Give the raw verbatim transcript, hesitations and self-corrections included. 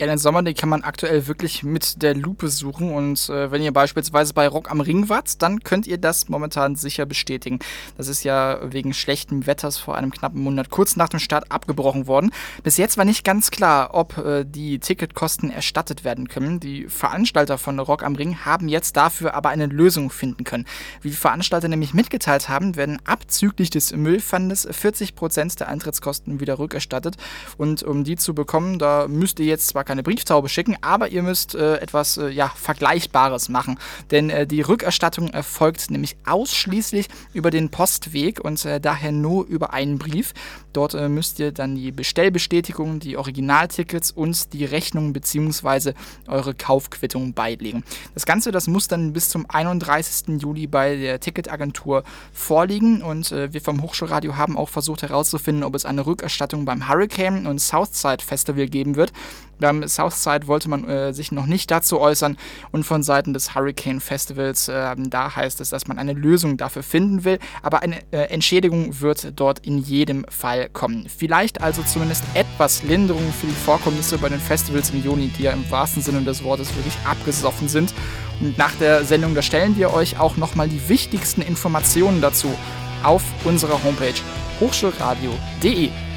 Ja, den Sommer, den kann man aktuell wirklich mit der Lupe suchen und äh, wenn ihr beispielsweise bei Rock am Ring wart, dann könnt ihr das momentan sicher bestätigen. Das ist ja wegen schlechtem Wetters vor einem knappen Monat kurz nach dem Start abgebrochen worden. Bis jetzt war nicht ganz klar, ob äh, die Ticketkosten erstattet werden können. Die Veranstalter von Rock am Ring haben jetzt dafür aber eine Lösung finden können. Wie die Veranstalter nämlich mitgeteilt haben, werden abzüglich des Müllpfandes vierzig Prozent der Eintrittskosten wieder rückerstattet und um die zu bekommen, da müsst ihr jetzt zwar keine Brieftaube schicken, aber ihr müsst äh, etwas äh, ja, Vergleichbares machen. Denn äh, die Rückerstattung erfolgt nämlich ausschließlich über den Postweg und äh, daher nur über einen Brief. Dort äh, müsst ihr dann die Bestellbestätigung, die Originaltickets und die Rechnung bzw. eure Kaufquittung beilegen. Das Ganze, das muss dann bis zum einunddreißigsten Juli bei der Ticketagentur vorliegen und äh, wir vom Hochschulradio haben auch versucht herauszufinden, ob es eine Rückerstattung beim Hurricane und Southside Festival geben wird. Beim Southside wollte man äh, sich noch nicht dazu äußern und von Seiten des Hurricane Festivals, äh, da heißt es, dass man eine Lösung dafür finden will, aber eine äh, Entschädigung wird dort in jedem Fall kommen. Vielleicht also zumindest etwas Linderung für die Vorkommnisse bei den Festivals im Juni, die ja im wahrsten Sinne des Wortes wirklich abgesoffen sind. Und nach der Sendung, da stellen wir euch auch nochmal die wichtigsten Informationen dazu auf unserer Homepage hochschulradio punkt de.